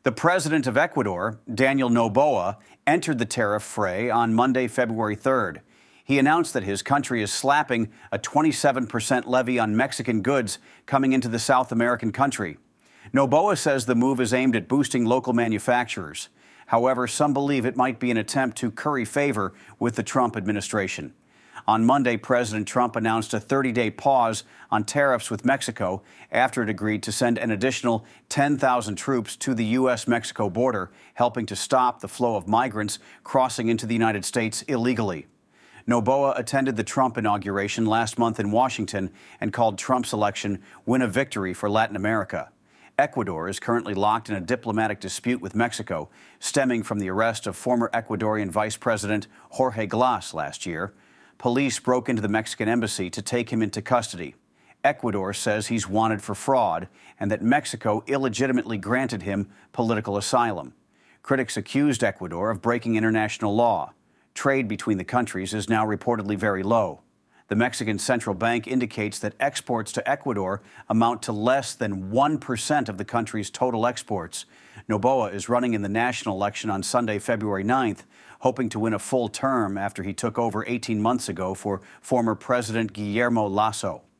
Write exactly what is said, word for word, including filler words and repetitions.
The president of Ecuador, Daniel Noboa, entered the tariff fray on Monday, February third. He announced that his country is slapping a twenty-seven percent levy on Mexican goods coming into the South American country. Noboa says the move is aimed at boosting local manufacturers. However, some believe it might be an attempt to curry favor with the Trump administration. On Monday, President Trump announced a thirty-day pause on tariffs with Mexico after it agreed to send an additional ten thousand troops to the U S Mexico border, helping to stop the flow of migrants crossing into the United States illegally. Noboa attended the Trump inauguration last month in Washington and called Trump's election win a victory for Latin America. Ecuador is currently locked in a diplomatic dispute with Mexico, stemming from the arrest of former Ecuadorian Vice President Jorge Glas last year. Police broke into the Mexican embassy to take him into custody. Ecuador says he's wanted for fraud and that Mexico illegitimately granted him political asylum. Critics accused Ecuador of breaking international law. Trade between the countries is now reportedly very low. The Mexican central bank indicates that exports to Ecuador amount to less than one percent of the country's total exports. Noboa is running in the national election on Sunday, February ninth, hoping to win a full term after he took over eighteen months ago for former President Guillermo Lasso.